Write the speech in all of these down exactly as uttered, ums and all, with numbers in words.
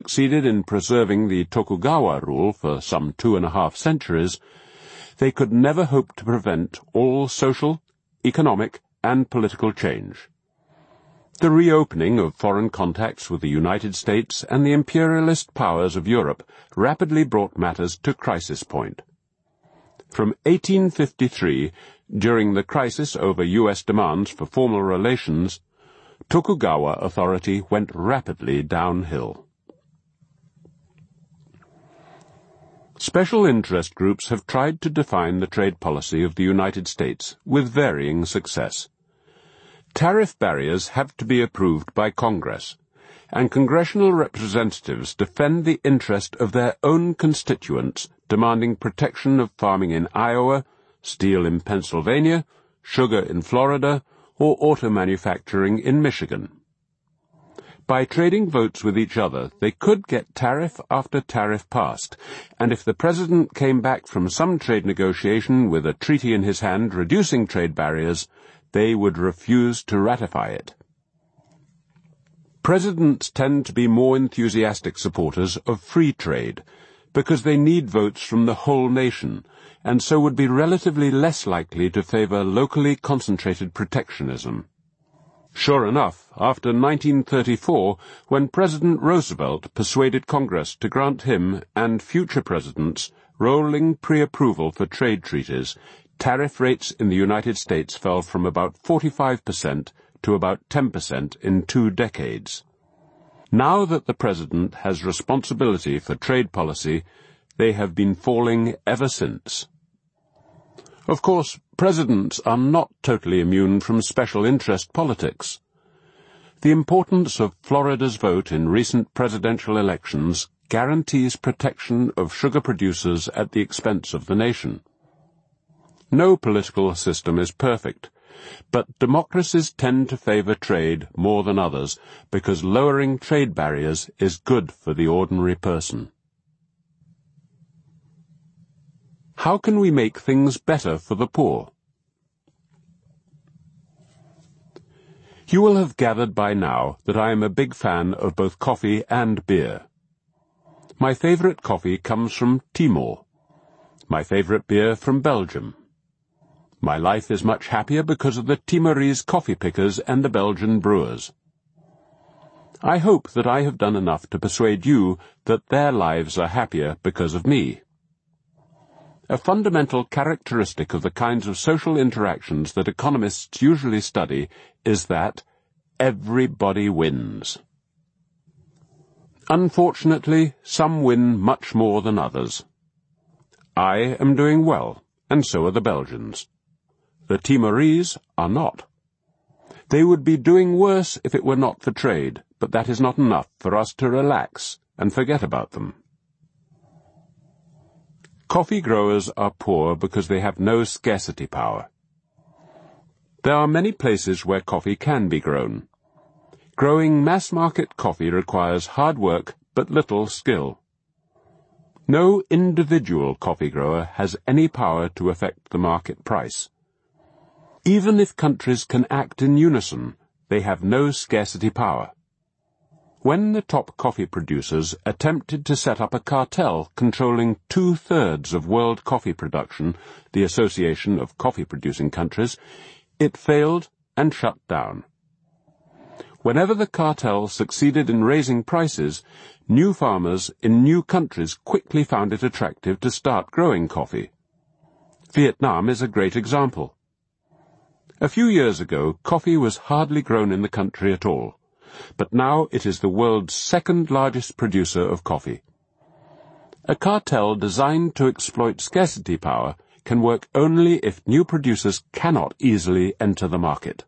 succeeded in preserving the Tokugawa rule for some two and a half centuries, they could never hope to prevent all social, economic, and political change. The reopening of foreign contacts with the United States and the imperialist powers of Europe rapidly brought matters to crisis point. From eighteen fifty-three, during the crisis over U S demands for formal relations, Tokugawa authority went rapidly downhill. Special interest groups have tried to define the trade policy of the United States with varying success. Tariff barriers have to be approved by Congress, and congressional representatives defend the interest of their own constituents, demanding protection of farming in Iowa, steel in Pennsylvania, sugar in Florida, or auto manufacturing in Michigan. By trading votes with each other, they could get tariff after tariff passed, and if the president came back from some trade negotiation with a treaty in his hand reducing trade barriers, they would refuse to ratify it. Presidents tend to be more enthusiastic supporters of free trade, because they need votes from the whole nation, and so would be relatively less likely to favor locally concentrated protectionism. Sure enough, after nineteen thirty-four, when President Roosevelt persuaded Congress to grant him and future presidents rolling pre-approval for trade treaties, tariff rates in the United States fell from about forty-five percent to about ten percent in two decades. Now that the president has responsibility for trade policy, they have been falling ever since. Of course, presidents are not totally immune from special interest politics. The importance of Florida's vote in recent presidential elections guarantees protection of sugar producers at the expense of the nation. No political system is perfect, but democracies tend to favor trade more than others because lowering trade barriers is good for the ordinary person. How can we make things better for the poor? You will have gathered by now that I am a big fan of both coffee and beer. My favorite coffee comes from Timor. My favorite beer from Belgium. My life is much happier because of the Timorese coffee pickers and the Belgian brewers. I hope that I have done enough to persuade you that their lives are happier because of me. A fundamental characteristic of the kinds of social interactions that economists usually study is that everybody wins. Unfortunately, some win much more than others. I am doing well, and so are the Belgians. The Timorese are not. They would be doing worse if it were not for trade, but that is not enough for us to relax and forget about them. Coffee growers are poor because they have no scarcity power. There are many places where coffee can be grown. Growing mass-market coffee requires hard work but little skill. No individual coffee grower has any power to affect the market price. Even if countries can act in unison, they have no scarcity power. When the top coffee producers attempted to set up a cartel controlling two-thirds of world coffee production, the Association of Coffee-Producing Countries, it failed and shut down. Whenever the cartel succeeded in raising prices, new farmers in new countries quickly found it attractive to start growing coffee. Vietnam is a great example. A few years ago, coffee was hardly grown in the country at all, but now it is the world's second-largest producer of coffee. A cartel designed to exploit scarcity power can work only if new producers cannot easily enter the market.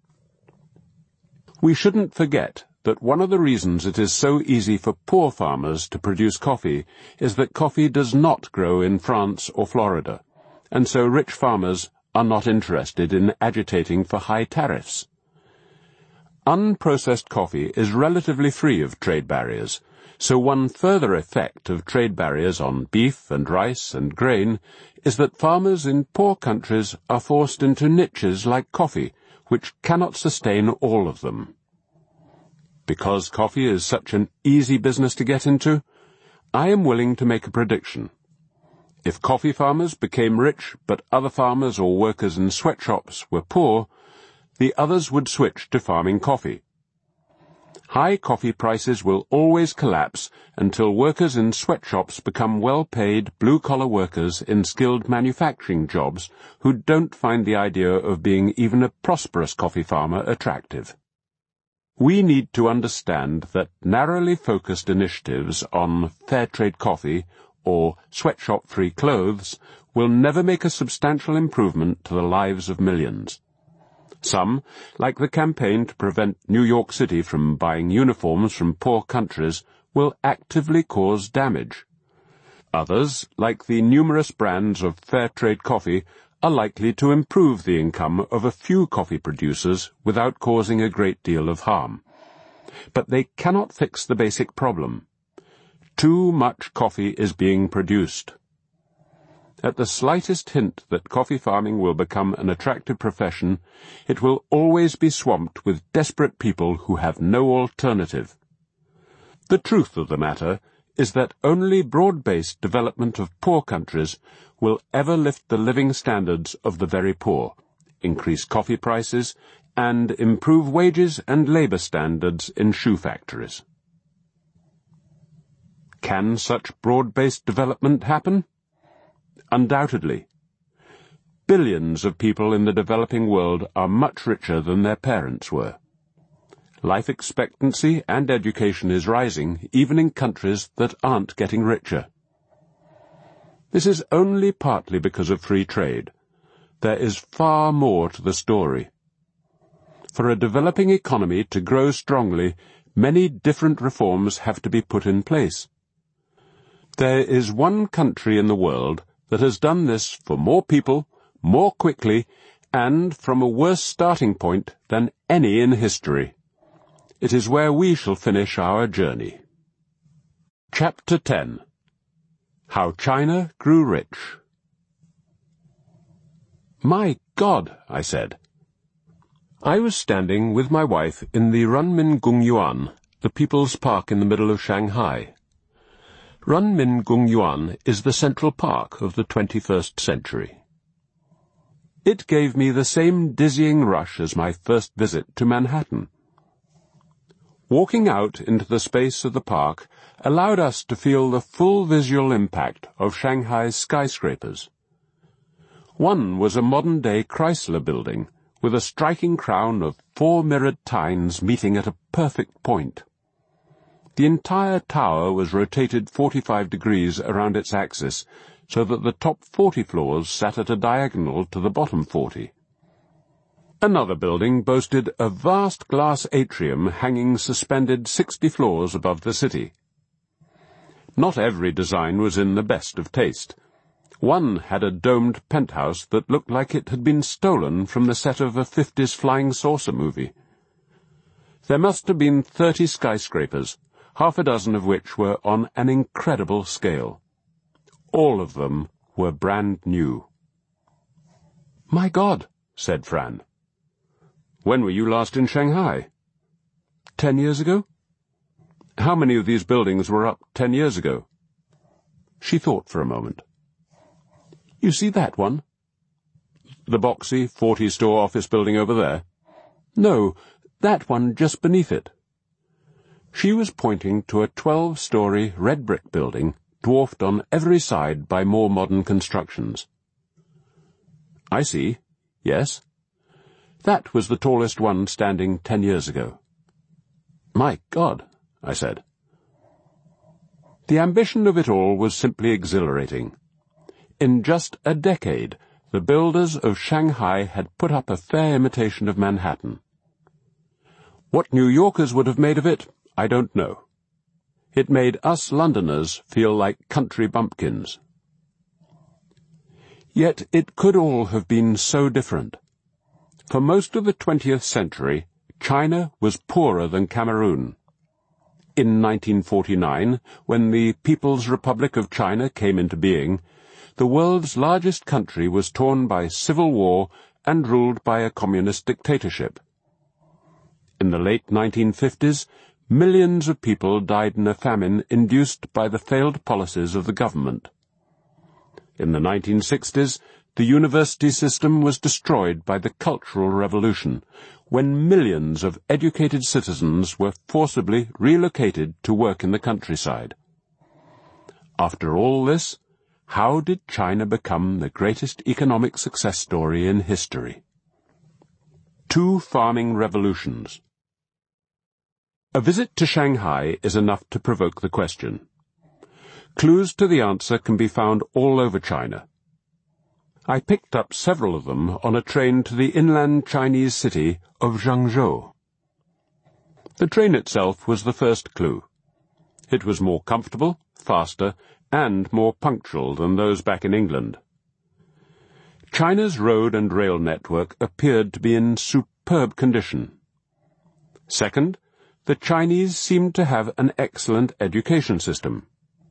We shouldn't forget that one of the reasons it is so easy for poor farmers to produce coffee is that coffee does not grow in France or Florida, and so rich farmers are not interested in agitating for high tariffs. Unprocessed coffee is relatively free of trade barriers, so one further effect of trade barriers on beef and rice and grain is that farmers in poor countries are forced into niches like coffee, which cannot sustain all of them. Because coffee is such an easy business to get into, I am willing to make a prediction. If coffee farmers became rich, but other farmers or workers in sweatshops were poor, the others would switch to farming coffee. High coffee prices will always collapse until workers in sweatshops become well-paid blue-collar workers in skilled manufacturing jobs who don't find the idea of being even a prosperous coffee farmer attractive. We need to understand that narrowly focused initiatives on fair trade coffee or sweatshop-free clothes will never make a substantial improvement to the lives of millions. Some, like the campaign to prevent New York City from buying uniforms from poor countries, will actively cause damage. Others, like the numerous brands of fair trade coffee, are likely to improve the income of a few coffee producers without causing a great deal of harm. But they cannot fix the basic problem. Too much coffee is being produced. At the slightest hint that coffee farming will become an attractive profession, it will always be swamped with desperate people who have no alternative. The truth of the matter is that only broad-based development of poor countries will ever lift the living standards of the very poor, increase coffee prices, and improve wages and labor standards in shoe factories. Can such broad-based development happen? Undoubtedly. Billions of people in the developing world are much richer than their parents were. Life expectancy and education is rising, even in countries that aren't getting richer. This is only partly because of free trade. There is far more to the story. For a developing economy to grow strongly, many different reforms have to be put in place. There is one country in the world that has done this for more people, more quickly, and from a worse starting point than any in history. It is where we shall finish our journey. Chapter ten. How China Grew Rich. My God, I said. I was standing with my wife in the Runmingungyuan, the People's Park in the middle of Shanghai. Runmingungyuan is the Central Park of the twenty-first century. It gave me the same dizzying rush as my first visit to Manhattan. Walking out into the space of the park allowed us to feel the full visual impact of Shanghai's skyscrapers. One was a modern-day Chrysler building, with a striking crown of four mirrored tines meeting at a perfect point. The entire tower was rotated forty-five degrees around its axis, so that the top forty floors sat at a diagonal to the bottom forty. Another building boasted a vast glass atrium hanging suspended sixty floors above the city. Not every design was in the best of taste. One had a domed penthouse that looked like it had been stolen from the set of a fifties flying saucer movie. There must have been thirty skyscrapers, half a dozen of which were on an incredible scale. All of them were brand new. "My God," said Fran. "When were you last in Shanghai?" Ten years ago." "How many of these buildings were up ten years ago?" She thought for a moment. "You see that one?" "The boxy, forty-store office building over there?" "No, that one just beneath it." She was pointing to a twelve-story red brick building, dwarfed on every side by more modern constructions. "I see. Yes. That was the tallest one standing ten years ago." "My God," I said. The ambition of it all was simply exhilarating. In just a decade, the builders of Shanghai had put up a fair imitation of Manhattan. What New Yorkers would have made of it, I don't know. It made us Londoners feel like country bumpkins. Yet it could all have been so different. For most of the twentieth century, China was poorer than Cameroon. In nineteen forty-nine, when the People's Republic of China came into being, the world's largest country was torn by civil war and ruled by a communist dictatorship. In the late nineteen fifties, millions of people died in a famine induced by the failed policies of the government. In the nineteen sixties, the university system was destroyed by the Cultural Revolution, when millions of educated citizens were forcibly relocated to work in the countryside. After all this, how did China become the greatest economic success story in history? Two farming revolutions. A visit to Shanghai is enough to provoke the question. Clues to the answer can be found all over China. I picked up several of them on a train to the inland Chinese city of Zhengzhou. The train itself was the first clue. It was more comfortable, faster, and more punctual than those back in England. China's road and rail network appeared to be in superb condition. Second, the Chinese seemed to have an excellent education system.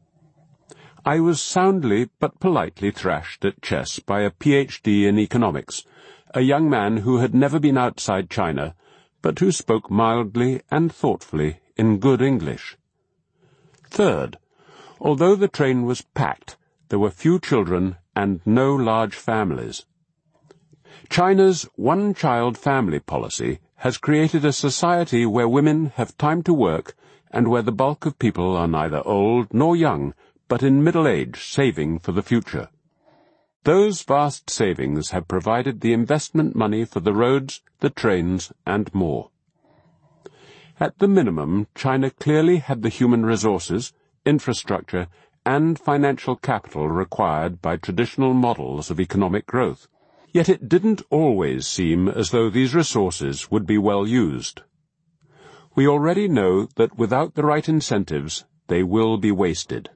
I was soundly but politely thrashed at chess by a P H D in economics, a young man who had never been outside China, but who spoke mildly and thoughtfully in good English. Third, although the train was packed, there were few children and no large families. China's one-child family policy has created a society where women have time to work and where the bulk of people are neither old nor young, but in middle age, saving for the future. Those vast savings have provided the investment money for the roads, the trains, and more. At the minimum, China clearly had the human resources, infrastructure, and financial capital required by traditional models of economic growth. Yet it didn't always seem as though these resources would be well used. We already know that without the right incentives, they will be wasted.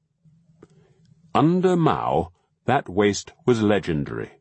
Under Mao, that waste was legendary.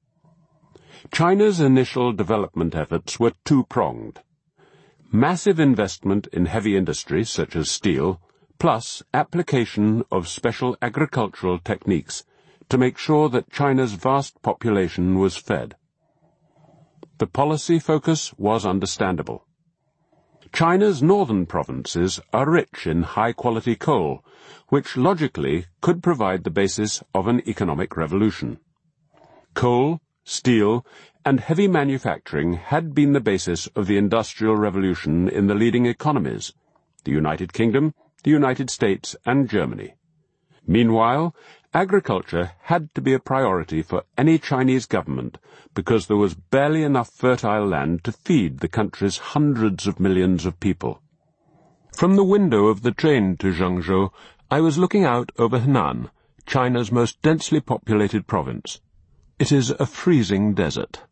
China's initial development efforts were two-pronged. Massive investment in heavy industries such as steel, plus application of special agricultural techniques to make sure that China's vast population was fed. The policy focus was understandable. China's northern provinces are rich in high-quality coal, which logically could provide the basis of an economic revolution. Coal, steel, and heavy manufacturing had been the basis of the Industrial Revolution in the leading economies, the United Kingdom, the United States, and Germany. Meanwhile, agriculture had to be a priority for any Chinese government because there was barely enough fertile land to feed the country's hundreds of millions of people. From the window of the train to Zhengzhou, I was looking out over Henan, China's most densely populated province. It is a freezing desert.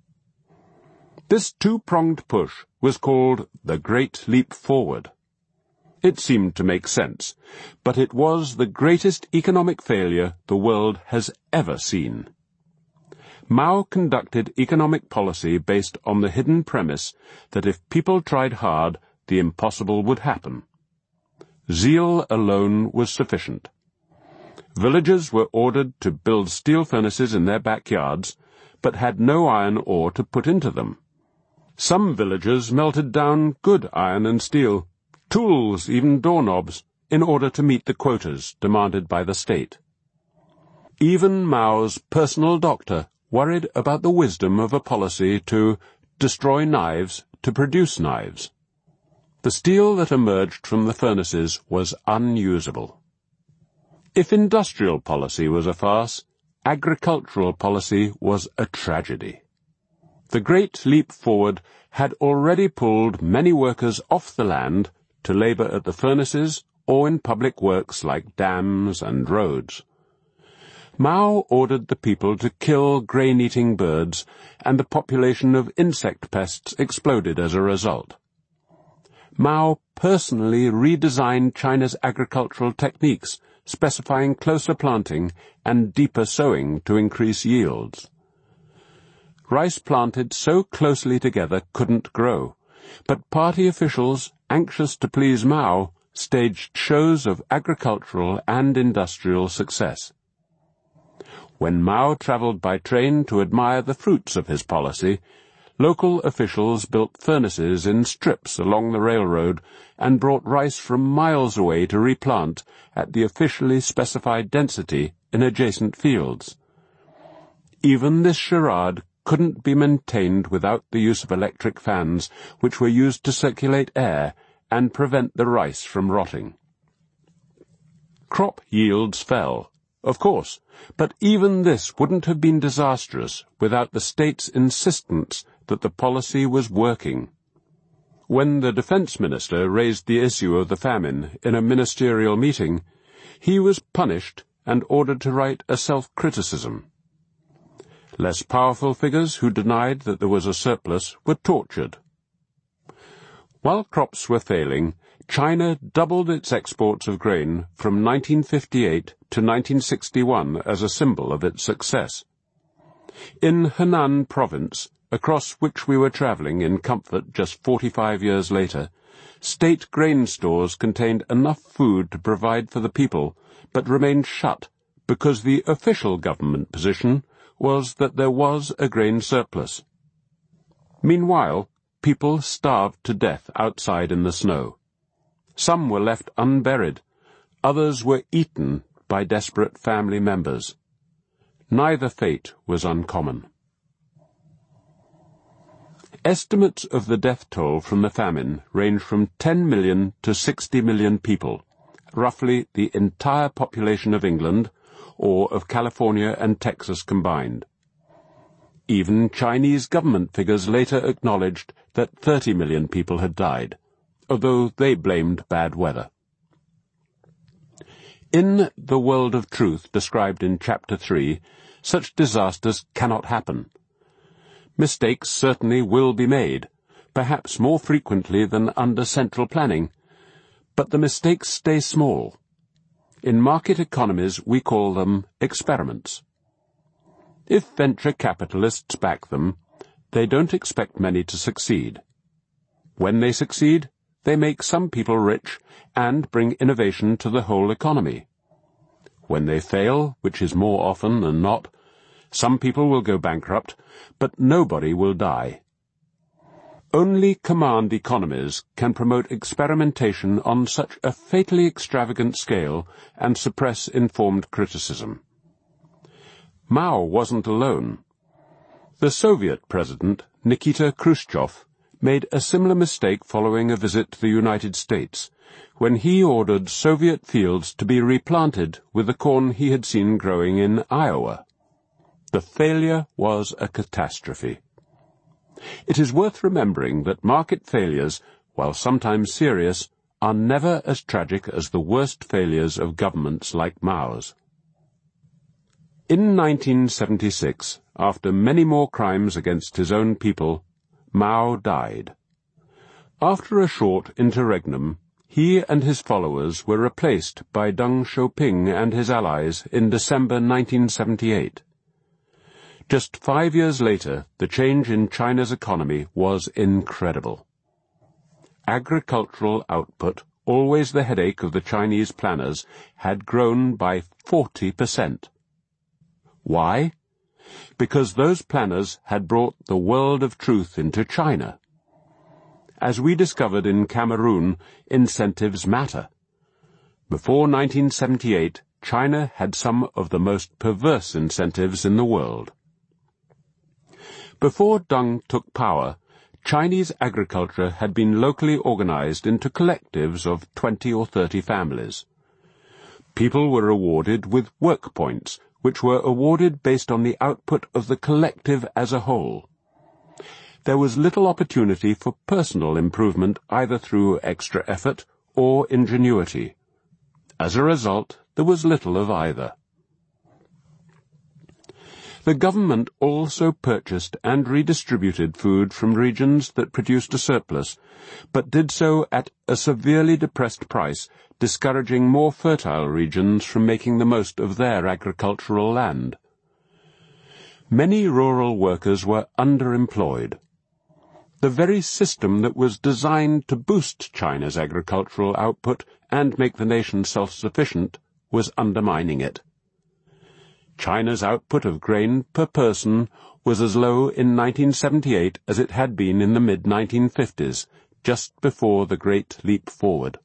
This two-pronged push was called the Great Leap Forward. It seemed to make sense, but it was the greatest economic failure the world has ever seen. Mao conducted economic policy based on the hidden premise that if people tried hard, the impossible would happen. Zeal alone was sufficient. Villagers were ordered to build steel furnaces in their backyards, but had no iron ore to put into them. Some villagers melted down good iron and steel, tools, even doorknobs, in order to meet the quotas demanded by the state. Even Mao's personal doctor worried about the wisdom of a policy to destroy knives to produce knives. The steel that emerged from the furnaces was unusable. If industrial policy was a farce, agricultural policy was a tragedy. The Great Leap Forward had already pulled many workers off the land to labor at the furnaces or in public works like dams and roads. Mao ordered the people to kill grain-eating birds, and the population of insect pests exploded as a result. Mao personally redesigned China's agricultural techniques, specifying closer planting and deeper sowing to increase yields. Rice planted so closely together couldn't grow, but party officials, anxious to please Mao, staged shows of agricultural and industrial success. When Mao traveled by train to admire the fruits of his policy, Local officials built furnaces in strips along the railroad and brought rice from miles away to replant at the officially specified density in adjacent fields. Even this charade couldn't be maintained without the use of electric fans, which were used to circulate air and prevent the rice from rotting. Crop yields fell, of course, but even this wouldn't have been disastrous without the state's insistence that the policy was working. When the defense minister raised the issue of the famine in a ministerial meeting, he was punished and ordered to write a self-criticism. Less powerful figures who denied that there was a surplus were tortured. While crops were failing, China doubled its exports of grain from nineteen fifty-eight to nineteen sixty-one as a symbol of its success. In Henan province, across which we were travelling in comfort just forty-five years later, state grain stores contained enough food to provide for the people, but remained shut because the official government position was that there was a grain surplus. Meanwhile, people starved to death outside in the snow. Some were left unburied, others were eaten by desperate family members. Neither fate was uncommon. Estimates of the death toll from the famine range from ten million to sixty million people, roughly the entire population of England, or of California and Texas combined. Even Chinese government figures later acknowledged that thirty million people had died, although they blamed bad weather. In The World of Truth, described in Chapter three, such disasters cannot happen. Mistakes certainly will be made, perhaps more frequently than under central planning, but the mistakes stay small. In market economies we call them experiments. If venture capitalists back them, they don't expect many to succeed. When they succeed, they make some people rich and bring innovation to the whole economy. When they fail, which is more often than not, some people will go bankrupt, but nobody will die. Only command economies can promote experimentation on such a fatally extravagant scale and suppress informed criticism. Mao wasn't alone. The Soviet president, Nikita Khrushchev, made a similar mistake following a visit to the United States, when he ordered Soviet fields to be replanted with the corn he had seen growing in Iowa. The failure was a catastrophe. It is worth remembering that market failures, while sometimes serious, are never as tragic as the worst failures of governments like Mao's. In nineteen seventy-six, after many more crimes against his own people, Mao died. After a short interregnum, he and his followers were replaced by Deng Xiaoping and his allies in December nineteen seventy-eight. Just five years later, the change in China's economy was incredible. Agricultural output, always the headache of the Chinese planners, had grown by forty percent. Why? Because those planners had brought the world of truth into China. As we discovered in Cameroon, incentives matter. Before nineteen seventy-eight, China had some of the most perverse incentives in the world. Before Deng took power, Chinese agriculture had been locally organized into collectives of twenty or thirty families. People were awarded with work points, which were awarded based on the output of the collective as a whole. There was little opportunity for personal improvement either through extra effort or ingenuity. As a result, there was little of either. The government also purchased and redistributed food from regions that produced a surplus, but did so at a severely depressed price, discouraging more fertile regions from making the most of their agricultural land. Many rural workers were underemployed. The very system that was designed to boost China's agricultural output and make the nation self-sufficient was undermining it. China's output of grain per person was as low in nineteen seventy-eight as it had been in the mid nineteen fifties, just before the great leap forward.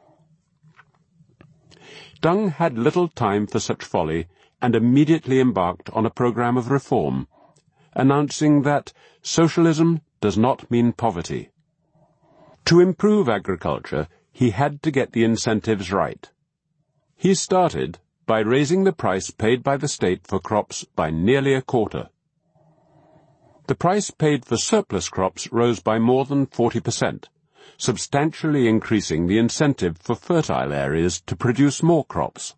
Deng had little time for such folly and immediately embarked on a program of reform, announcing that socialism does not mean poverty. To improve agriculture, he had to get the incentives right. He started by raising the price paid by the state for crops by nearly a quarter. The price paid for surplus crops rose by more than forty percent, substantially increasing the incentive for fertile areas to produce more crops.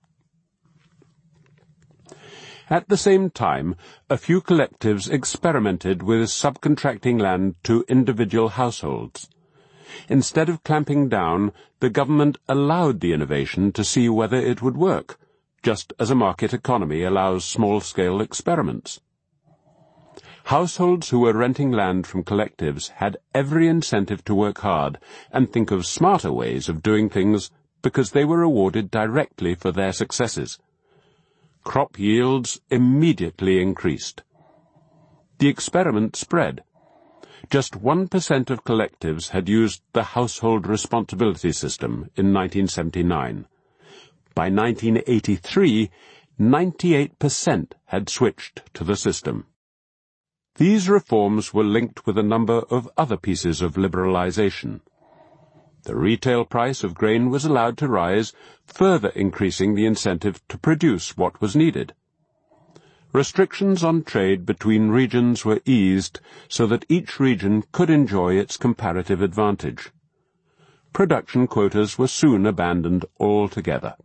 At the same time, a few collectives experimented with subcontracting land to individual households. Instead of clamping down, the government allowed the innovation to see whether it would work, just as a market economy allows small-scale experiments. Households who were renting land from collectives had every incentive to work hard and think of smarter ways of doing things because they were rewarded directly for their successes. Crop yields immediately increased. The experiment spread. Just one percent of collectives had used the household responsibility system in nineteen seventy-nine. By nineteen eighty-three, ninety-eight percent had switched to the system. These reforms were linked with a number of other pieces of liberalization. The retail price of grain was allowed to rise, further increasing the incentive to produce what was needed. Restrictions on trade between regions were eased so that each region could enjoy its comparative advantage. Production quotas were soon abandoned altogether.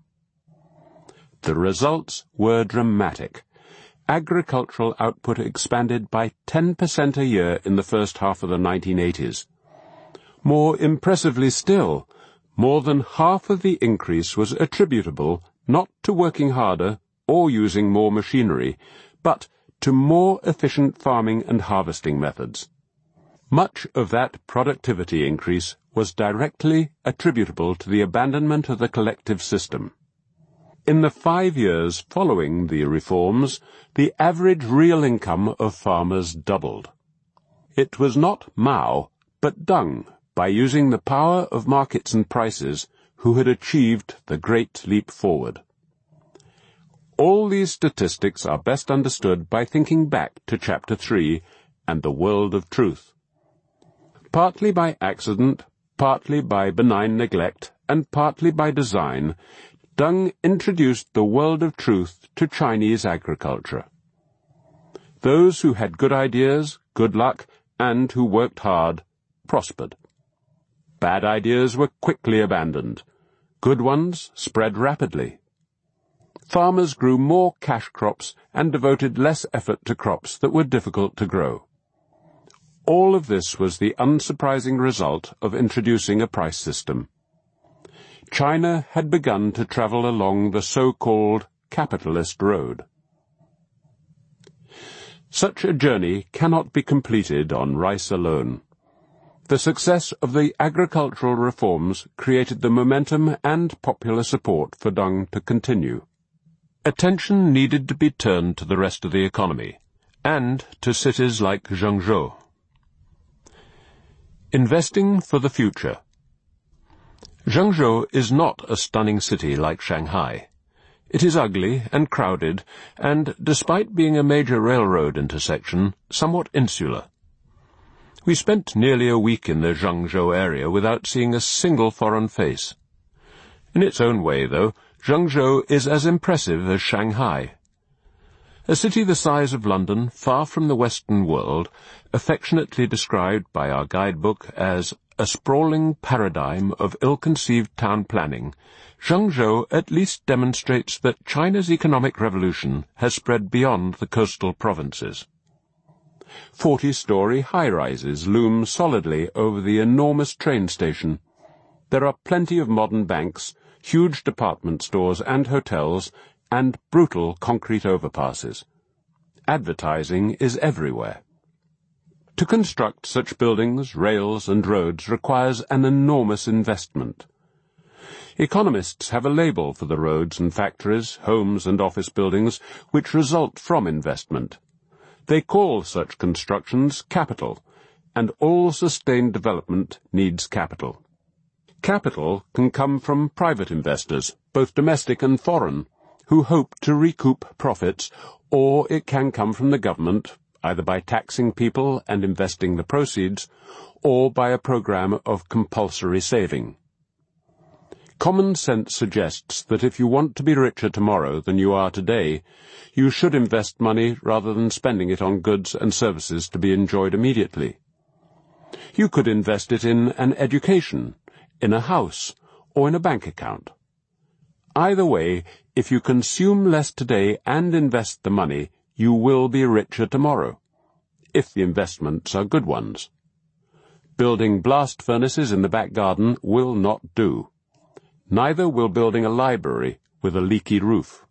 The results were dramatic. Agricultural output expanded by ten percent a year in the first half of the nineteen eighties. More impressively still, more than half of the increase was attributable not to working harder or using more machinery, but to more efficient farming and harvesting methods. Much of that productivity increase was directly attributable to the abandonment of the collective system. In the five years following the reforms, the average real income of farmers doubled. It was not Mao, but Deng, by using the power of markets and prices, who had achieved the great leap forward. All these statistics are best understood by thinking back to Chapter three and the world of truth. Partly by accident, partly by benign neglect, and partly by design, Deng introduced the world of truth to Chinese agriculture. Those who had good ideas, good luck, and who worked hard, prospered. Bad ideas were quickly abandoned. Good ones spread rapidly. Farmers grew more cash crops and devoted less effort to crops that were difficult to grow. All of this was the unsurprising result of introducing a price system. China had begun to travel along the so-called capitalist road. Such a journey cannot be completed on rice alone. The success of the agricultural reforms created the momentum and popular support for Deng to continue. Attention needed to be turned to the rest of the economy, and to cities like Zhengzhou. Investing for the future. Zhengzhou is not a stunning city like Shanghai. It is ugly and crowded, and, despite being a major railroad intersection, somewhat insular. We spent nearly a week in the Zhengzhou area without seeing a single foreign face. In its own way, though, Zhengzhou is as impressive as Shanghai. A city the size of London, far from the Western world, affectionately described by our guidebook as a sprawling paradigm of ill-conceived town planning, Zhengzhou at least demonstrates that China's economic revolution has spread beyond the coastal provinces. Forty-story high-rises loom solidly over the enormous train station. There are plenty of modern banks, huge department stores and hotels, and brutal concrete overpasses. Advertising is everywhere. To construct such buildings, rails, and roads requires an enormous investment. Economists have a label for the roads and factories, homes and office buildings which result from investment. They call such constructions capital, and all sustained development needs capital. Capital can come from private investors, both domestic and foreign, who hope to recoup profits, or it can come from the government, either by taxing people and investing the proceeds, or by a program of compulsory saving. Common sense suggests that if you want to be richer tomorrow than you are today, you should invest money rather than spending it on goods and services to be enjoyed immediately. You could invest it in an education, in a house, or in a bank account. Either way, if you consume less today and invest the money, you will be richer tomorrow, if the investments are good ones. Building blast furnaces in the back garden will not do. Neither will building a library with a leaky roof.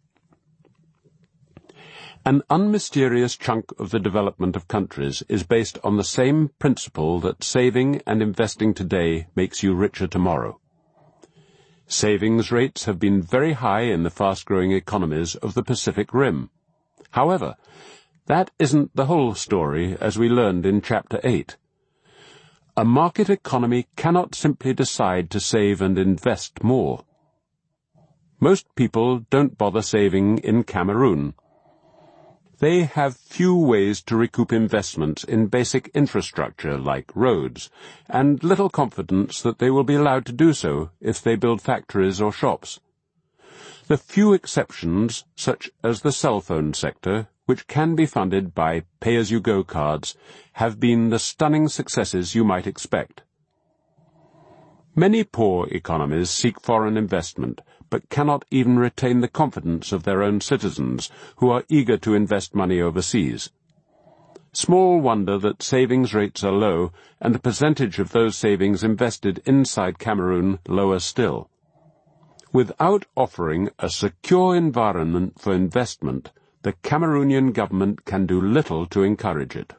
An unmysterious chunk of the development of countries is based on the same principle that saving and investing today makes you richer tomorrow. Savings rates have been very high in the fast-growing economies of the Pacific Rim. However, that isn't the whole story, as we learned in Chapter eight. A market economy cannot simply decide to save and invest more. Most people don't bother saving in Cameroon. They have few ways to recoup investments in basic infrastructure like roads, and little confidence that they will be allowed to do so if they build factories or shops. The few exceptions, such as the cell phone sector, which can be funded by pay-as-you-go cards, have been the stunning successes you might expect. Many poor economies seek foreign investment, but cannot even retain the confidence of their own citizens, who are eager to invest money overseas. Small wonder that savings rates are low, and the percentage of those savings invested inside Cameroon lower still. Without offering a secure environment for investment, the Cameroonian government can do little to encourage it.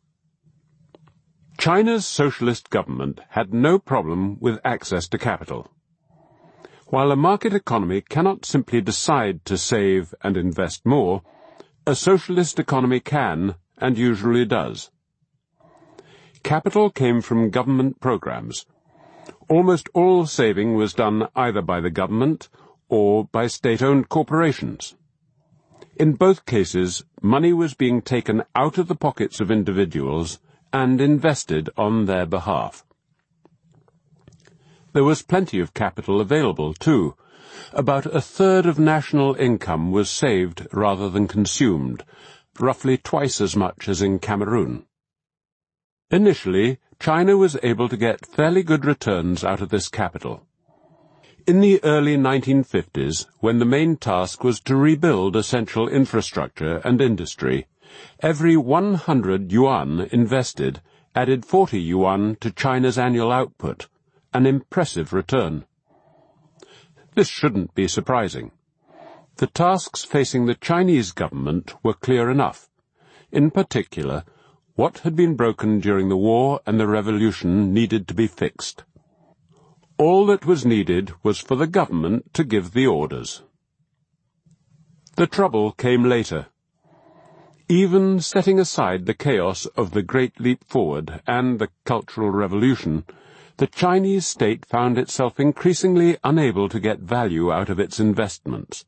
China's socialist government had no problem with access to capital. While a market economy cannot simply decide to save and invest more, a socialist economy can, and usually does. Capital came from government programs. Almost all saving was done either by the government or by state-owned corporations. In both cases, money was being taken out of the pockets of individuals and invested on their behalf. There was plenty of capital available, too. About a third of national income was saved rather than consumed, roughly twice as much as in Cameroon. Initially, China was able to get fairly good returns out of this capital. In the early nineteen fifties, when the main task was to rebuild essential infrastructure and industry, every one hundred yuan invested added forty yuan to China's annual output, an impressive return. This shouldn't be surprising. The tasks facing the Chinese government were clear enough. In particular, what had been broken during the war and the revolution needed to be fixed. All that was needed was for the government to give the orders. The trouble came later. Even setting aside the chaos of the Great Leap Forward and the Cultural Revolution, the Chinese state found itself increasingly unable to get value out of its investments.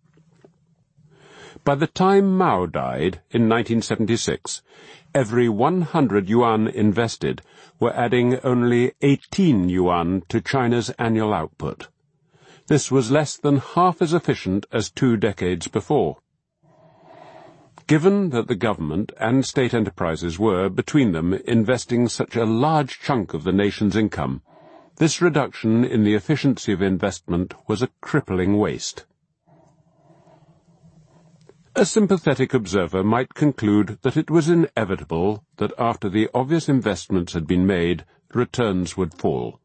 By the time Mao died in nineteen seventy-six, every one hundred yuan invested were adding only eighteen yuan to China's annual output. This was less than half as efficient as two decades before. Given that the government and state enterprises were, between them, investing such a large chunk of the nation's income, this reduction in the efficiency of investment was a crippling waste. A sympathetic observer might conclude that it was inevitable that after the obvious investments had been made, returns would fall.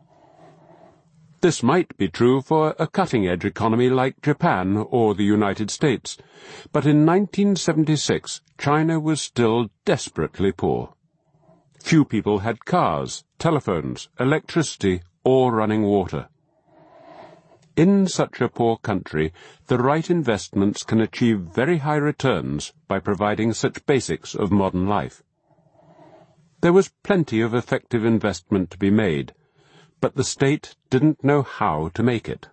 This might be true for a cutting-edge economy like Japan or the United States, but in nineteen seventy-six China was still desperately poor. Few people had cars, telephones, electricity, or running water. In such a poor country, the right investments can achieve very high returns by providing such basics of modern life. There was plenty of effective investment to be made, but the state didn't know how to make it.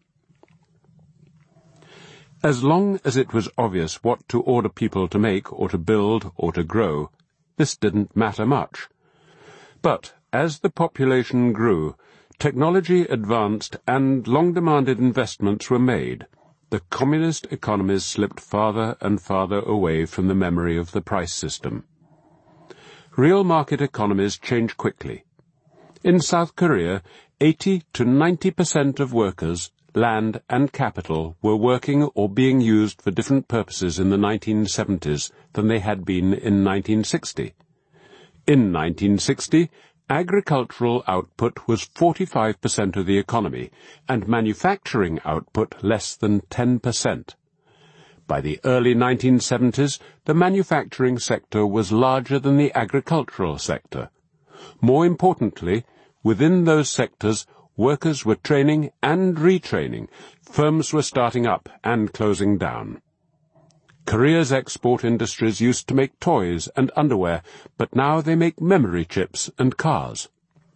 As long as it was obvious what to order people to make or to build or to grow, this didn't matter much. But as the population grew, technology advanced and long-demanded investments were made, the communist economies slipped farther and farther away from the memory of the price system. Real market economies change quickly. In South Korea, eighty to ninety percent of workers, land and capital were working or being used for different purposes in the nineteen seventies than they had been in nineteen sixty. In nineteen sixty, agricultural output was forty-five percent of the economy, and manufacturing output less than ten percent. By the early nineteen seventies, the manufacturing sector was larger than the agricultural sector. More importantly, within those sectors, workers were training and retraining, firms were starting up and closing down. Korea's export industries used to make toys and underwear, but now they make memory chips and cars.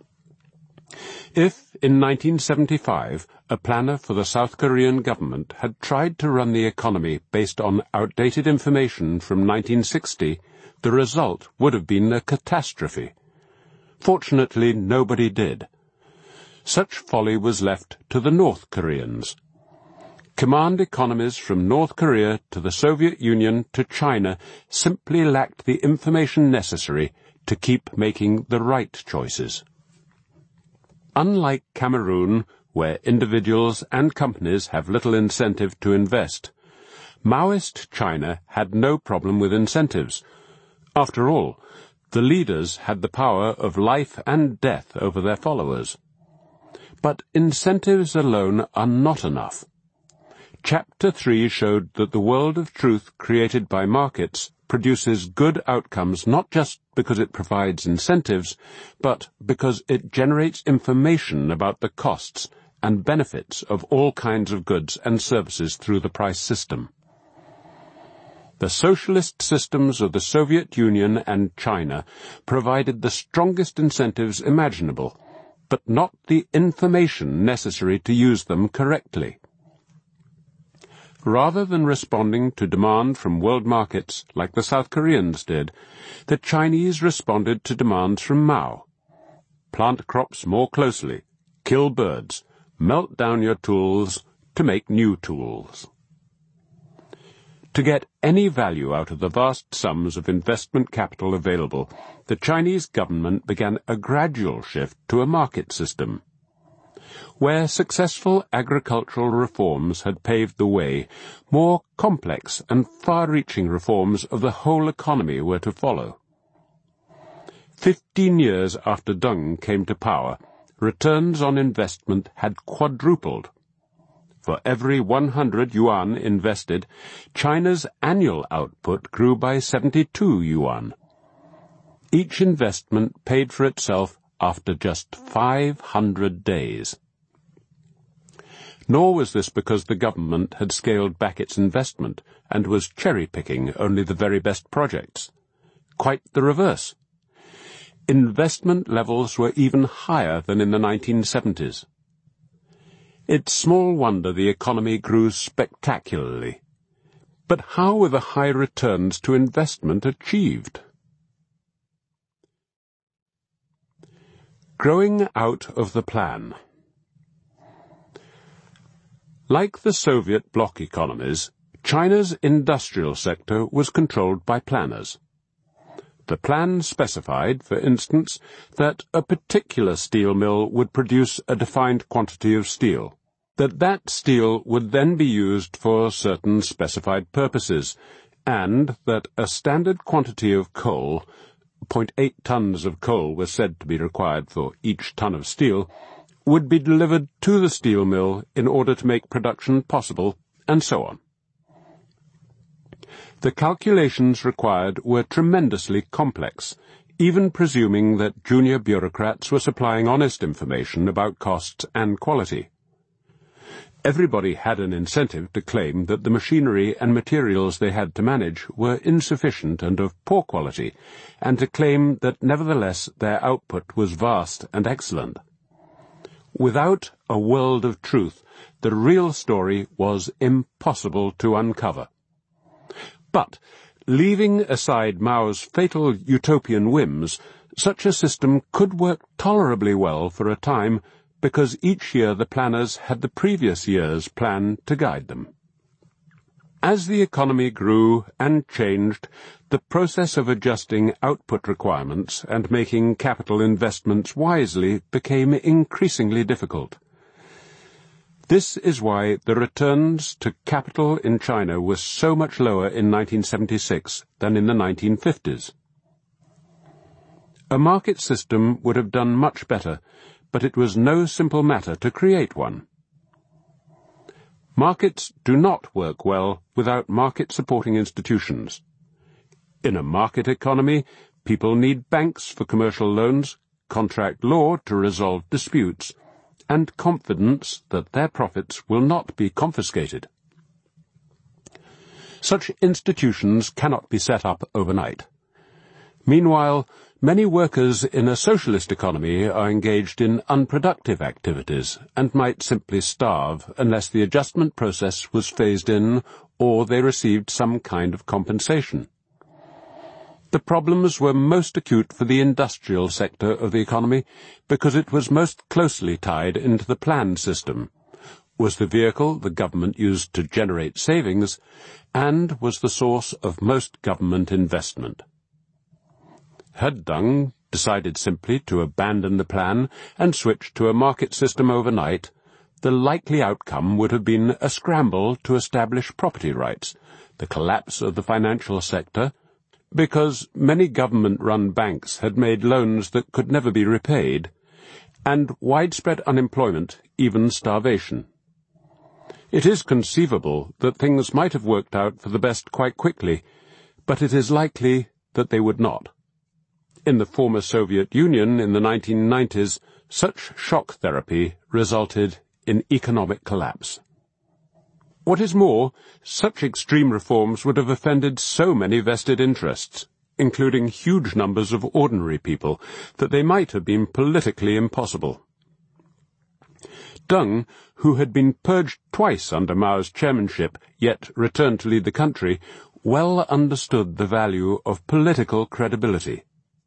If, in nineteen seventy-five, a planner for the South Korean government had tried to run the economy based on outdated information from nineteen sixty, the result would have been a catastrophe. Fortunately, nobody did. Such folly was left to the North Koreans. Command economies from North Korea to the Soviet Union to China simply lacked the information necessary to keep making the right choices. Unlike Cameroon, where individuals and companies have little incentive to invest, Maoist China had no problem with incentives. After all, the leaders had the power of life and death over their followers. But incentives alone are not enough. Chapter three showed that the world of truth created by markets produces good outcomes not just because it provides incentives, but because it generates information about the costs and benefits of all kinds of goods and services through the price system. The socialist systems of the Soviet Union and China provided the strongest incentives imaginable, but not the information necessary to use them correctly. Rather than responding to demand from world markets like the South Koreans did, the Chinese responded to demands from Mao. Plant crops more closely, kill birds, melt down your tools to make new tools. To get any value out of the vast sums of investment capital available, the Chinese government began a gradual shift to a market system. Where successful agricultural reforms had paved the way, more complex and far-reaching reforms of the whole economy were to follow. Fifteen years after Deng came to power, returns on investment had quadrupled. For every one hundred yuan invested, China's annual output grew by seventy-two yuan. Each investment paid for itself after just five hundred days. Nor was this because the government had scaled back its investment and was cherry-picking only the very best projects. Quite the reverse. Investment levels were even higher than in the nineteen seventies. It's small wonder the economy grew spectacularly. But how were the high returns to investment achieved? Growing out of the plan. Like the Soviet bloc economies, China's industrial sector was controlled by planners. The plan specified, for instance, that a particular steel mill would produce a defined quantity of steel, that that steel would then be used for certain specified purposes, and that a standard quantity of coal, zero point eight tons of coal was said to be required for each ton of steel, would be delivered to the steel mill in order to make production possible, and so on. The calculations required were tremendously complex, even presuming that junior bureaucrats were supplying honest information about costs and quality. Everybody had an incentive to claim that the machinery and materials they had to manage were insufficient and of poor quality, and to claim that nevertheless their output was vast and excellent. Without a world of truth, the real story was impossible to uncover. But, leaving aside Mao's fatal utopian whims, such a system could work tolerably well for a time, because each year the planners had the previous year's plan to guide them. As the economy grew and changed, the process of adjusting output requirements and making capital investments wisely became increasingly difficult. This is why the returns to capital in China were so much lower in nineteen seventy-six than in the nineteen fifties. A market system would have done much better, but it was no simple matter to create one. Markets do not work well without market-supporting institutions. In a market economy, people need banks for commercial loans, contract law to resolve disputes, and confidence that their profits will not be confiscated. Such institutions cannot be set up overnight. Meanwhile, many workers in a socialist economy are engaged in unproductive activities and might simply starve unless the adjustment process was phased in or they received some kind of compensation. The problems were most acute for the industrial sector of the economy because it was most closely tied into the plan system, was the vehicle the government used to generate savings, and was the source of most government investment. Had Deng decided simply to abandon the plan and switch to a market system overnight, the likely outcome would have been a scramble to establish property rights, the collapse of the financial sector, because many government-run banks had made loans that could never be repaid, and widespread unemployment, even starvation. It is conceivable that things might have worked out for the best quite quickly, but it is likely that they would not. In the former Soviet Union in the nineteen nineties, such shock therapy resulted in economic collapse. What is more, such extreme reforms would have offended so many vested interests, including huge numbers of ordinary people, that they might have been politically impossible. Deng, who had been purged twice under Mao's chairmanship, yet returned to lead the country, well understood the value of political credibility.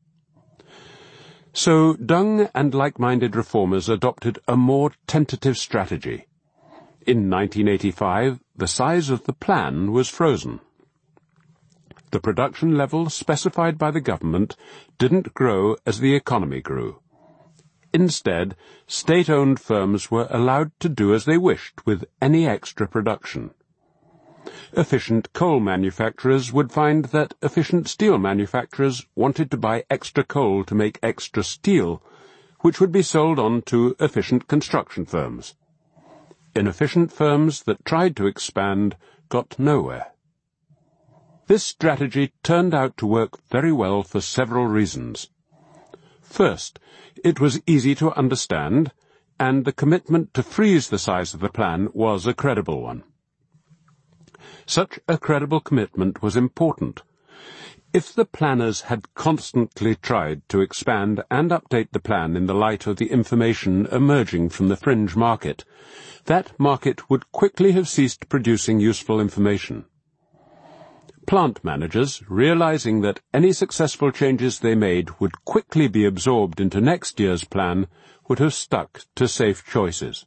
So Deng and like-minded reformers adopted a more tentative strategy. In nineteen eighty-five, the size of the plan was frozen. The production level specified by the government didn't grow as the economy grew. Instead, state-owned firms were allowed to do as they wished with any extra production. Efficient coal manufacturers would find that efficient steel manufacturers wanted to buy extra coal to make extra steel, which would be sold on to efficient construction firms. Inefficient firms that tried to expand got nowhere. This strategy turned out to work very well for several reasons. First, it was easy to understand, and the commitment to freeze the size of the plan was a credible one. Such a credible commitment was important. If the planners had constantly tried to expand and update the plan in the light of the information emerging from the fringe market, that market would quickly have ceased producing useful information. Plant managers, realizing that any successful changes they made would quickly be absorbed into next year's plan, would have stuck to safe choices.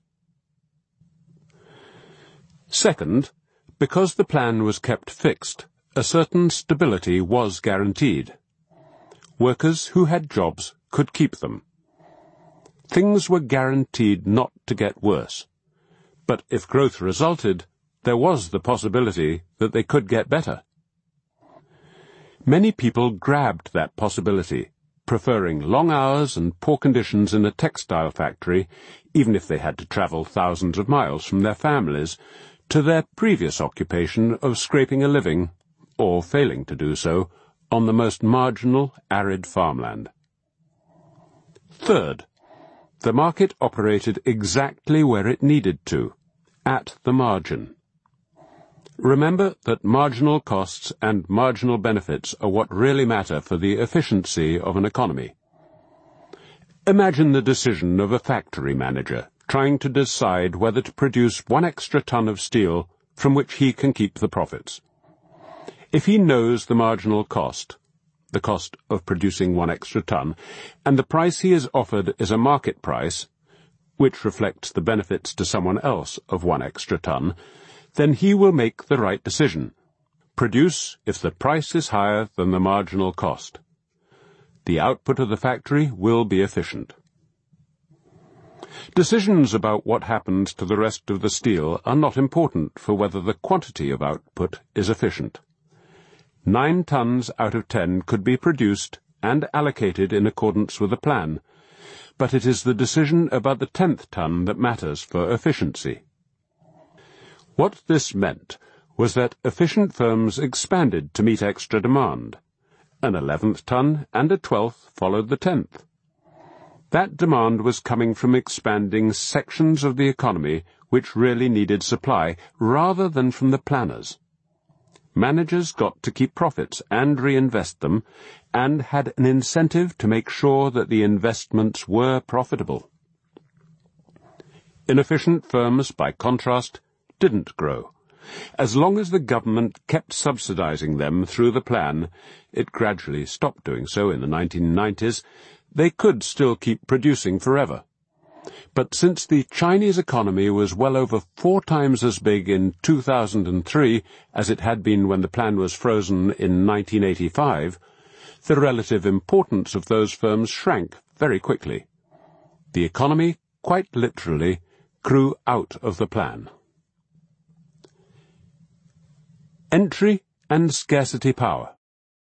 Second, because the plan was kept fixed, a certain stability was guaranteed. Workers who had jobs could keep them. Things were guaranteed not to get worse. But if growth resulted, there was the possibility that they could get better. Many people grabbed that possibility, preferring long hours and poor conditions in a textile factory, even if they had to travel thousands of miles from their families, to their previous occupation of scraping a living, or failing to do so, on the most marginal, arid farmland. Third, the market operated exactly where it needed to, at the margin. Remember that marginal costs and marginal benefits are what really matter for the efficiency of an economy. Imagine the decision of a factory manager trying to decide whether to produce one extra ton of steel from which he can keep the profits. If he knows the marginal cost, the cost of producing one extra ton, and the price he is offered is a market price, which reflects the benefits to someone else of one extra ton, then he will make the right decision. Produce if the price is higher than the marginal cost. The output of the factory will be efficient. Decisions about what happens to the rest of the steel are not important for whether the quantity of output is efficient. Nine tons out of ten could be produced and allocated in accordance with a plan, but it is the decision about the tenth ton that matters for efficiency. What this meant was that efficient firms expanded to meet extra demand. An eleventh ton and a twelfth followed the tenth. That demand was coming from expanding sections of the economy which really needed supply, rather than from the planners. Managers got to keep profits and reinvest them, and had an incentive to make sure that the investments were profitable. Inefficient firms, by contrast, didn't grow. As long as the government kept subsidizing them through the plan, it gradually stopped doing so in the nineteen nineties, they could still keep producing forever. But since the Chinese economy was well over four times as big in two thousand three as it had been when the plan was frozen in nineteen eighty-five, the relative importance of those firms shrank very quickly. The economy, quite literally, grew out of the plan. Entry and scarcity power.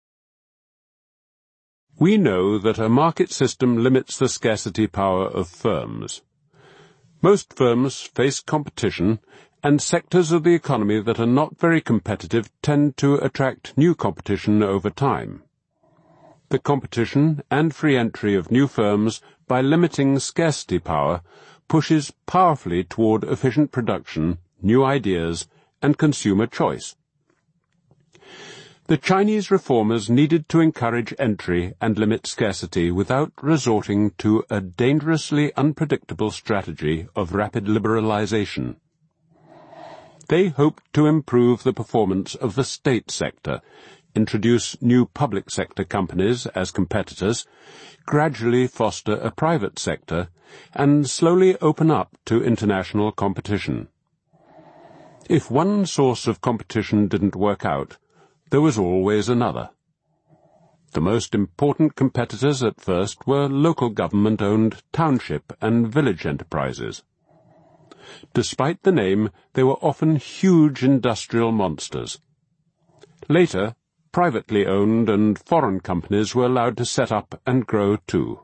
We know that a market system limits the scarcity power of firms. Most firms face competition, and sectors of the economy that are not very competitive tend to attract new competition over time. The competition and free entry of new firms, by limiting scarcity power, pushes powerfully toward efficient production, new ideas, and consumer choice. The Chinese reformers needed to encourage entry and limit scarcity without resorting to a dangerously unpredictable strategy of rapid liberalization. They hoped to improve the performance of the state sector, introduce new public sector companies as competitors, gradually foster a private sector, and slowly open up to international competition. If one source of competition didn't work out, there was always another. The most important competitors at first were local government-owned township and village enterprises. Despite the name, they were often huge industrial monsters. Later, privately owned and foreign companies were allowed to set up and grow too.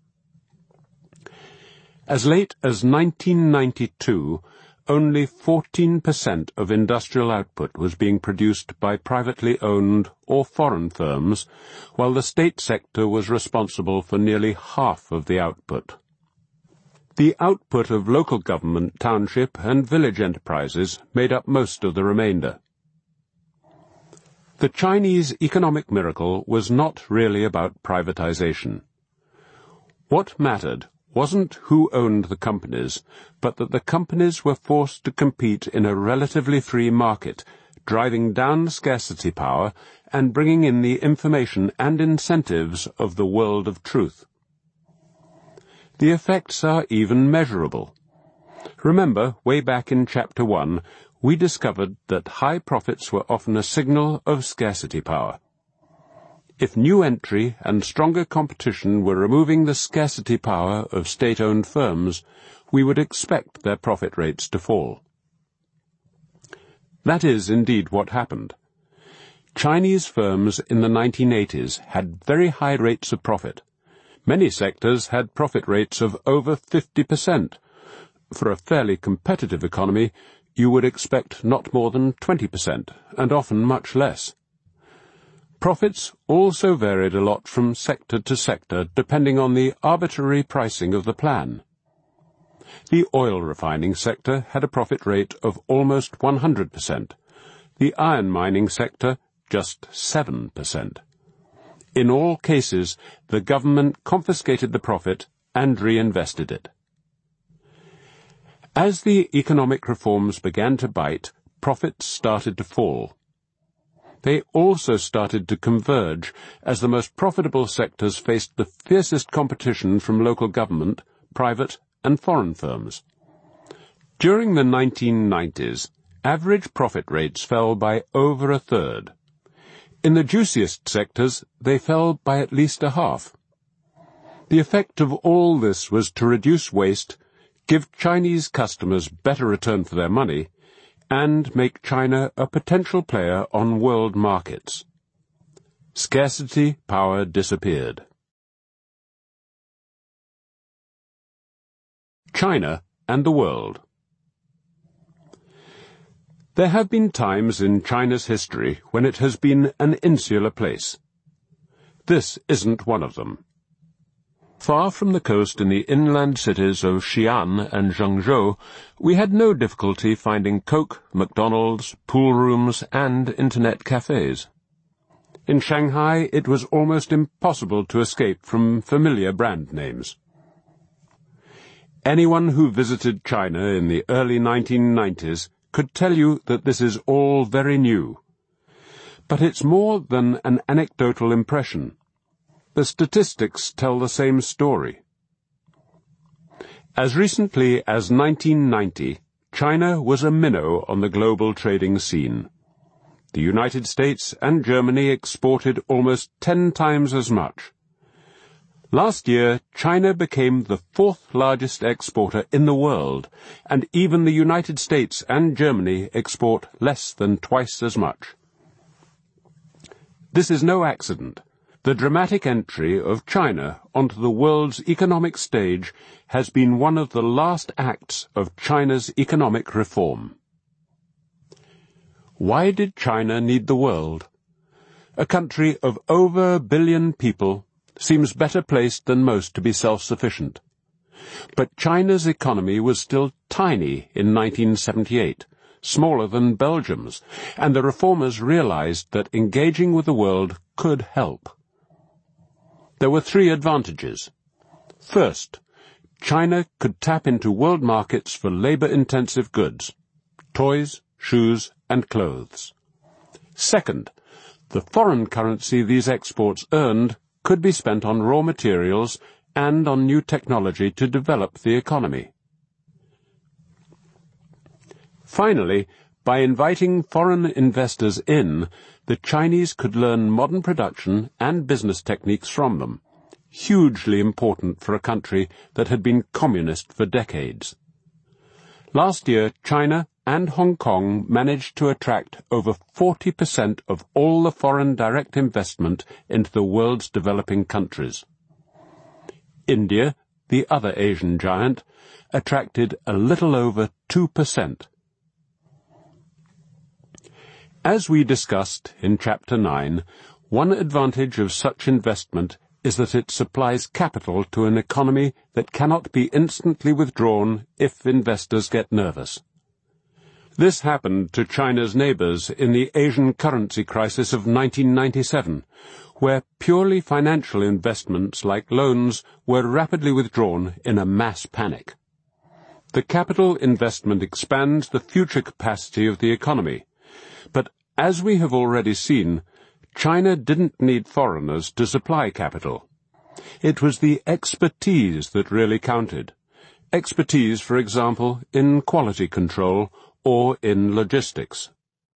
As late as nineteen ninety-two, only fourteen percent of industrial output was being produced by privately owned or foreign firms, while the state sector was responsible for nearly half of the output. The output of local government, township, and village enterprises made up most of the remainder. The Chinese economic miracle was not really about privatization. What mattered wasn't who owned the companies, but that the companies were forced to compete in a relatively free market, driving down scarcity power and bringing in the information and incentives of the world of truth. The effects are even measurable. Remember, way back in Chapter one, we discovered that high profits were often a signal of scarcity power. If new entry and stronger competition were removing the scarcity power of state-owned firms, we would expect their profit rates to fall. That is indeed what happened. Chinese firms in the nineteen eighties had very high rates of profit. Many sectors had profit rates of over fifty percent. For a fairly competitive economy, you would expect not more than twenty percent, and often much less. Profits also varied a lot from sector to sector, depending on the arbitrary pricing of the plan. The oil refining sector had a profit rate of almost one hundred percent. The iron mining sector, just seven percent. In all cases, the government confiscated the profit and reinvested it. As the economic reforms began to bite, profits started to fall. They also started to converge as the most profitable sectors faced the fiercest competition from local government, private and foreign firms. During the nineteen nineties, average profit rates fell by over a third. In the juiciest sectors, they fell by at least a half. The effect of all this was to reduce waste, give Chinese customers better return for their money, and make China a potential player on world markets. Scarcity power disappeared. China and the world. There have been times in China's history when it has been an insular place. This isn't one of them. Far from the coast in the inland cities of Xi'an and Zhengzhou, we had no difficulty finding Coke, McDonald's, pool rooms, and internet cafes. In Shanghai, it was almost impossible to escape from familiar brand names. Anyone who visited China in the early nineteen nineties could tell you that this is all very new. But it's more than an anecdotal impression. The statistics tell the same story. As recently as nineteen ninety, China was a minnow on the global trading scene. The United States and Germany exported almost ten times as much. Last year, China became the fourth largest exporter in the world, and even the United States and Germany export less than twice as much. This is no accident. The dramatic entry of China onto the world's economic stage has been one of the last acts of China's economic reform. Why did China need the world? A country of over a billion people seems better placed than most to be self-sufficient. But China's economy was still tiny in nineteen seventy-eight, smaller than Belgium's, and the reformers realized that engaging with the world could help. There were three advantages. First, China could tap into world markets for labor-intensive goods, toys, shoes, and clothes. Second, the foreign currency these exports earned could be spent on raw materials and on new technology to develop the economy. Finally, by inviting foreign investors in, the Chinese could learn modern production and business techniques from them, hugely important for a country that had been communist for decades. Last year, China and Hong Kong managed to attract over forty percent of all the foreign direct investment into the world's developing countries. India, the other Asian giant, attracted a little over two percent. As we discussed in Chapter nine, one advantage of such investment is that it supplies capital to an economy that cannot be instantly withdrawn if investors get nervous. This happened to China's neighbors in the Asian currency crisis of nineteen ninety-seven, where purely financial investments like loans were rapidly withdrawn in a mass panic. The capital investment expands the future capacity of the economy, but as we have already seen, China didn't need foreigners to supply capital. It was the expertise that really counted. Expertise, for example, in quality control or in logistics.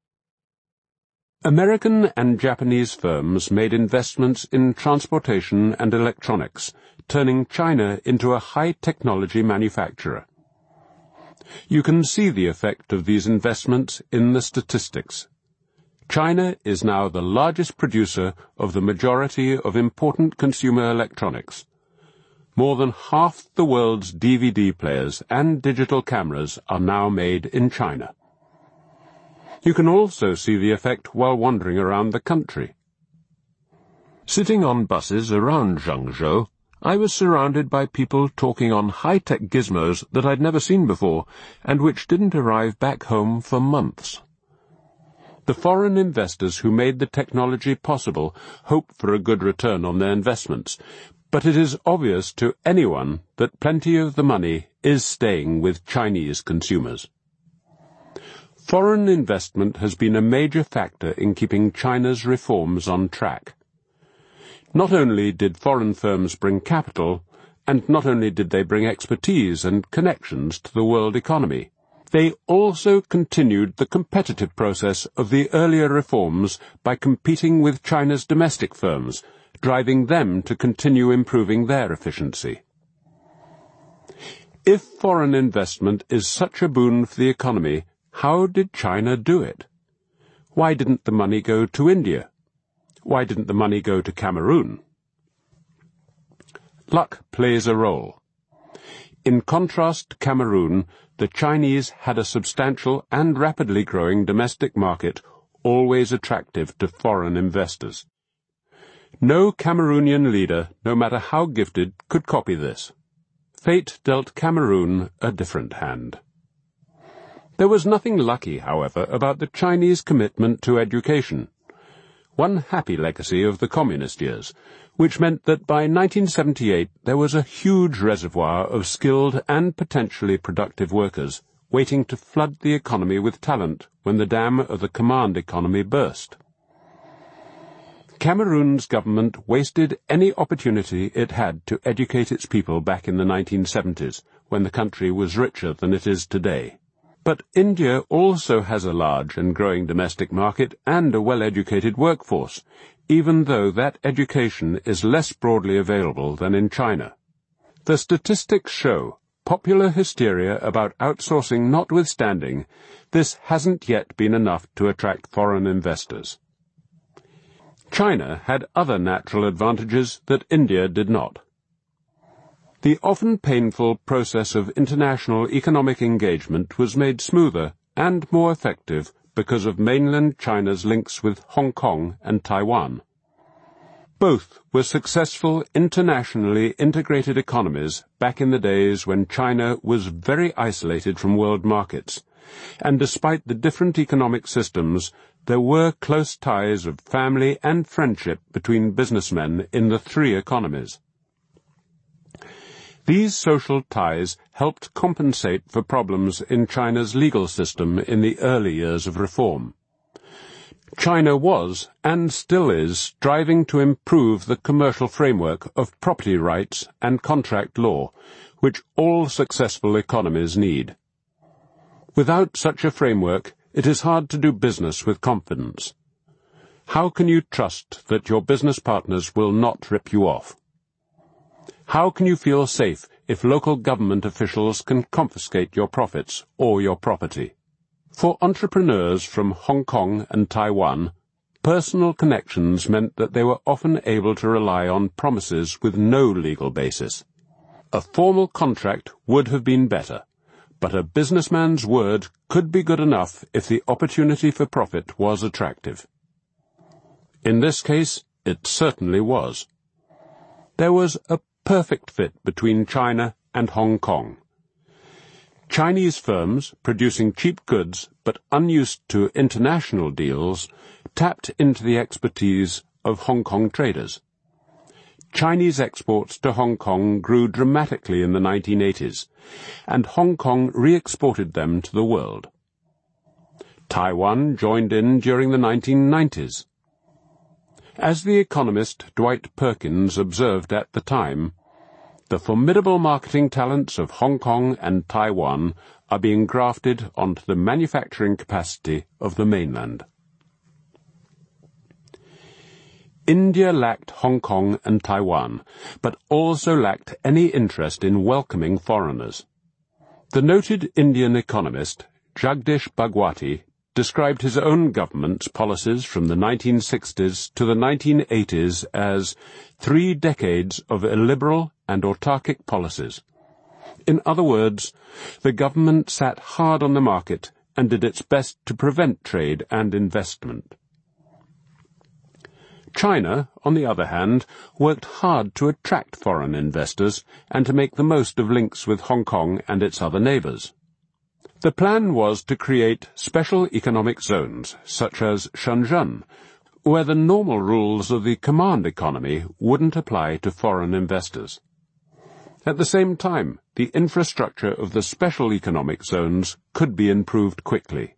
American and Japanese firms made investments in transportation and electronics, turning China into a high-technology manufacturer. You can see the effect of these investments in the statistics. China is now the largest producer of the majority of important consumer electronics. More than half the world's D V D players and digital cameras are now made in China. You can also see the effect while wandering around the country. Sitting on buses around Zhengzhou, I was surrounded by people talking on high-tech gizmos that I'd never seen before, and which didn't arrive back home for months. The foreign investors who made the technology possible hope for a good return on their investments, but it is obvious to anyone that plenty of the money is staying with Chinese consumers. Foreign investment has been a major factor in keeping China's reforms on track. Not only did foreign firms bring capital, and not only did they bring expertise and connections to the world economy, they also continued the competitive process of the earlier reforms by competing with China's domestic firms, driving them to continue improving their efficiency. If foreign investment is such a boon for the economy, how did China do it? Why didn't the money go to India? Why didn't the money go to Cameroon? Luck plays a role. In contrast to Cameroon, the Chinese had a substantial and rapidly growing domestic market, always attractive to foreign investors. No Cameroonian leader, no matter how gifted, could copy this. Fate dealt Cameroon a different hand. There was nothing lucky, however, about the Chinese commitment to education. One happy legacy of the communist years, which meant that by nineteen seventy-eight there was a huge reservoir of skilled and potentially productive workers waiting to flood the economy with talent when the dam of the command economy burst. Cameroon's government wasted any opportunity it had to educate its people back in the nineteen seventies, when the country was richer than it is today. But India also has a large and growing domestic market and a well-educated workforce, even though that education is less broadly available than in China. The statistics show, popular hysteria about outsourcing notwithstanding, this hasn't yet been enough to attract foreign investors. China had other natural advantages that India did not. The often painful process of international economic engagement was made smoother and more effective because of mainland China's links with Hong Kong and Taiwan. Both were successful internationally integrated economies back in the days when China was very isolated from world markets, and despite the different economic systems, there were close ties of family and friendship between businessmen in the three economies. These social ties helped compensate for problems in China's legal system in the early years of reform. China was, and still is, striving to improve the commercial framework of property rights and contract law, which all successful economies need. Without such a framework, it is hard to do business with confidence. How can you trust that your business partners will not rip you off? How can you feel safe if local government officials can confiscate your profits or your property? For entrepreneurs from Hong Kong and Taiwan, personal connections meant that they were often able to rely on promises with no legal basis. A formal contract would have been better, but a businessman's word could be good enough if the opportunity for profit was attractive. In this case, it certainly was. There was a perfect fit between China and Hong Kong. Chinese firms, producing cheap goods but unused to international deals, tapped into the expertise of Hong Kong traders. Chinese exports to Hong Kong grew dramatically in the nineteen eighties, and Hong Kong re-exported them to the world. Taiwan joined in during the nineteen nineties. As the economist Dwight Perkins observed at the time, the formidable marketing talents of Hong Kong and Taiwan are being grafted onto the manufacturing capacity of the mainland. India lacked Hong Kong and Taiwan, but also lacked any interest in welcoming foreigners. The noted Indian economist Jagdish Bhagwati described his own government's policies from the nineteen sixties to the nineteen eighties as three decades of illiberal and autarkic policies. In other words, the government sat hard on the market and did its best to prevent trade and investment. China, on the other hand, worked hard to attract foreign investors and to make the most of links with Hong Kong and its other neighbours. The plan was to create special economic zones, such as Shenzhen, where the normal rules of the command economy wouldn't apply to foreign investors. At the same time, the infrastructure of the special economic zones could be improved quickly.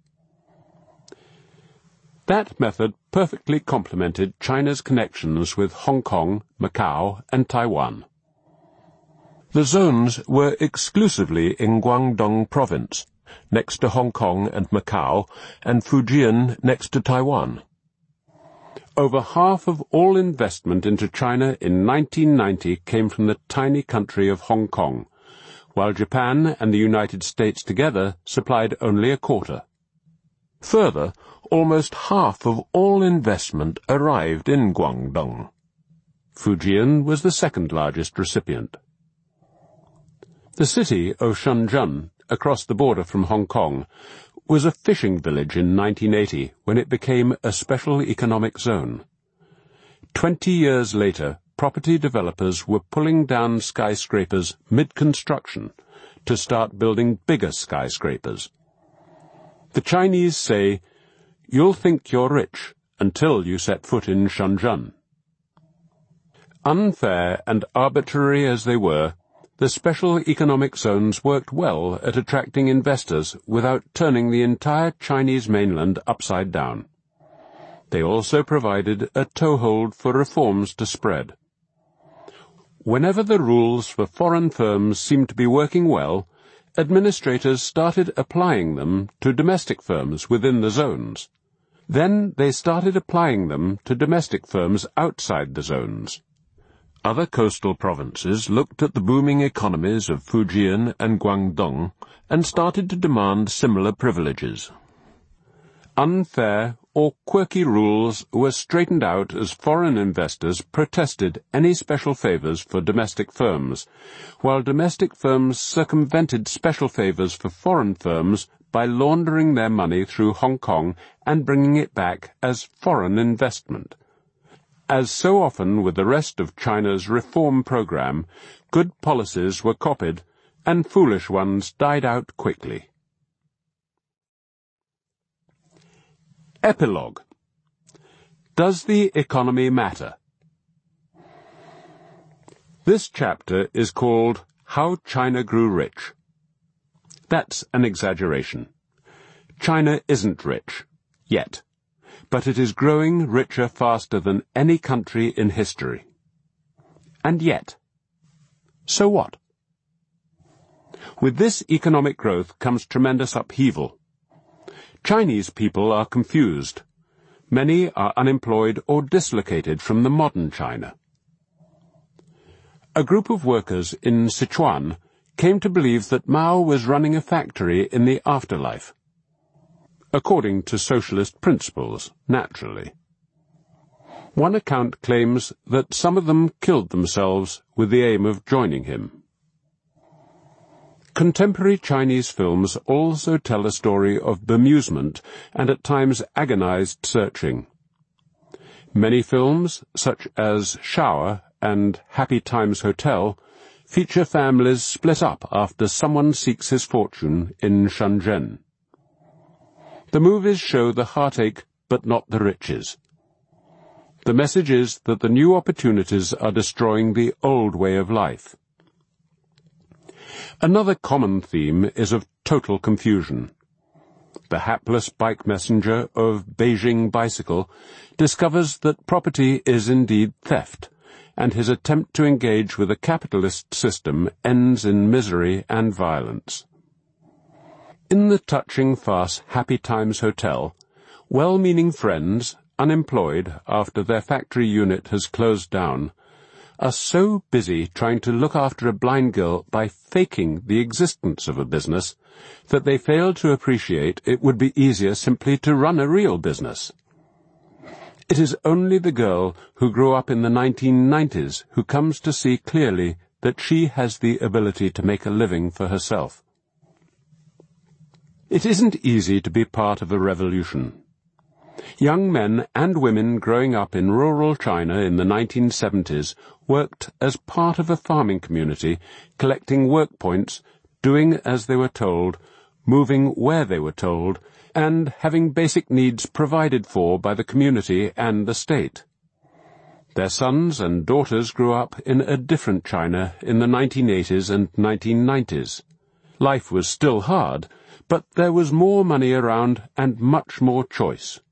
That method perfectly complemented China's connections with Hong Kong, Macau, and Taiwan. The zones were exclusively in Guangdong province, next to Hong Kong and Macau, and Fujian next to Taiwan. Over half of all investment into China in nineteen ninety came from the tiny country of Hong Kong, while Japan and the United States together supplied only a quarter. Further, almost half of all investment arrived in Guangdong. Fujian was the second largest recipient. The city of Shenzhen, across the border from Hong Kong, was a fishing village in nineteen eighty when it became a special economic zone. Twenty years later, property developers were pulling down skyscrapers mid-construction to start building bigger skyscrapers. The Chinese say, "You'll think you're rich until you set foot in Shenzhen." Unfair and arbitrary as they were, the special economic zones worked well at attracting investors without turning the entire Chinese mainland upside down. They also provided a toehold for reforms to spread. Whenever the rules for foreign firms seemed to be working well, administrators started applying them to domestic firms within the zones. Then they started applying them to domestic firms outside the zones. Other coastal provinces looked at the booming economies of Fujian and Guangdong and started to demand similar privileges. Unfair or quirky rules were straightened out as foreign investors protested any special favors for domestic firms, while domestic firms circumvented special favors for foreign firms by laundering their money through Hong Kong and bringing it back as foreign investment. As so often with the rest of China's reform program, good policies were copied and foolish ones died out quickly. Epilogue. Does the economy matter? This chapter is called How China Grew Rich. That's an exaggeration. China isn't rich, yet, but it is growing richer faster than any country in history. And yet, so what? With this economic growth comes tremendous upheaval. Chinese people are confused. Many are unemployed or dislocated from the modern China. A group of workers in Sichuan came to believe that Mao was running a factory in the afterlife, according to socialist principles, naturally. One account claims that some of them killed themselves with the aim of joining him. Contemporary Chinese films also tell a story of bemusement and at times agonized searching. Many films, such as Shower and Happy Times Hotel, feature families split up after someone seeks his fortune in Shenzhen. The movies show the heartache but not the riches. The message is that the new opportunities are destroying the old way of life. Another common theme is of total confusion. The hapless bike messenger of Beijing Bicycle discovers that property is indeed theft, and his attempt to engage with a capitalist system ends in misery and violence. In the touching farce Happy Times Hotel, well-meaning friends, unemployed after their factory unit has closed down, are so busy trying to look after a blind girl by faking the existence of a business that they fail to appreciate it would be easier simply to run a real business. It is only the girl who grew up in the nineteen nineties who comes to see clearly that she has the ability to make a living for herself. It isn't easy to be part of a revolution. Young men and women growing up in rural China in the nineteen seventies worked as part of a farming community, collecting work points, doing as they were told, moving where they were told, and having basic needs provided for by the community and the state. Their sons and daughters grew up in a different China in the nineteen eighties and nineteen nineties. Life was still hard, but there was more money around and much more choice.